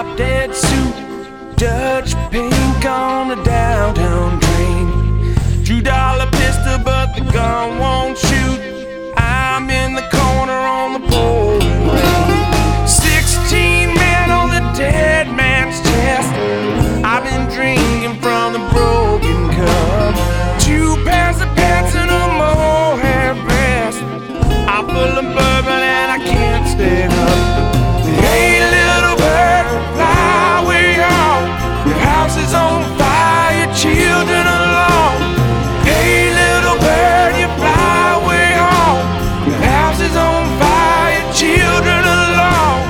drop dead suit, Dutch pink on the downtown train. $2 pistol, but the gun won't shoot. I'm in the corner on the pouring rain. 16 men on the dead man's chest. I've been drinking from the broken cup. 2 pairs of pants and a mohair vest. I'm full of bourbon and I can't stand up. Hey, little bird, fly away home. Your house is on fire, your children alone. Hey, little bird, you fly away home. Your house is on fire, your children alone.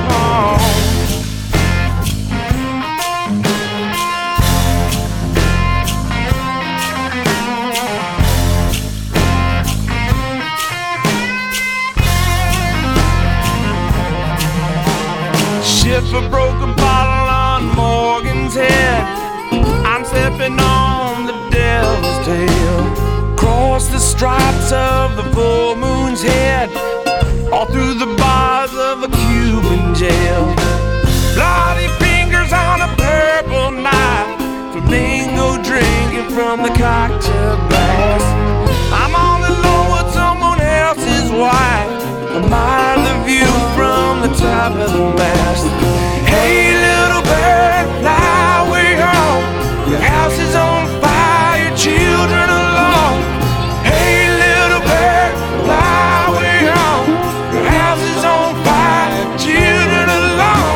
Shift a broken bottle on Morgan's head. I'm stepping on the devil's tail. Cross the stripes of the full moon's head, all through the bars of a Cuban jail. Bloody fingers on a purple knife, flamingo drinking from the cocktail glass. I'm all alone with someone else's wife. Admire the view from the top of the mast. Hey, little bird, fly away home. Your house is on fire, your children alone. Hey, little bird, fly away home. Your house is on fire, your children alone.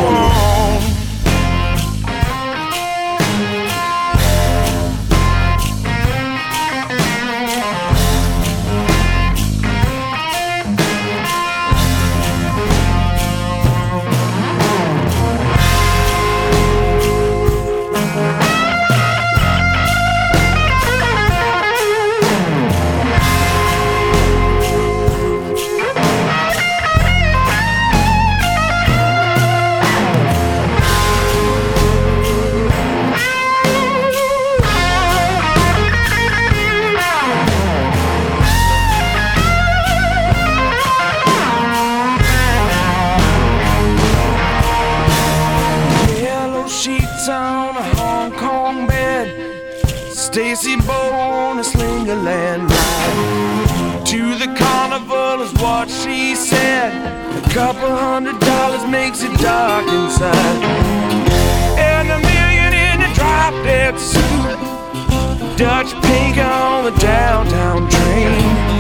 On a Hong Kong bed, Stacy Bow on a Slingerland ride. To the carnival is what she said. A couple $100 makes it dark inside. And $1 million in a drop dead suit, Dutch pink on the downtown train.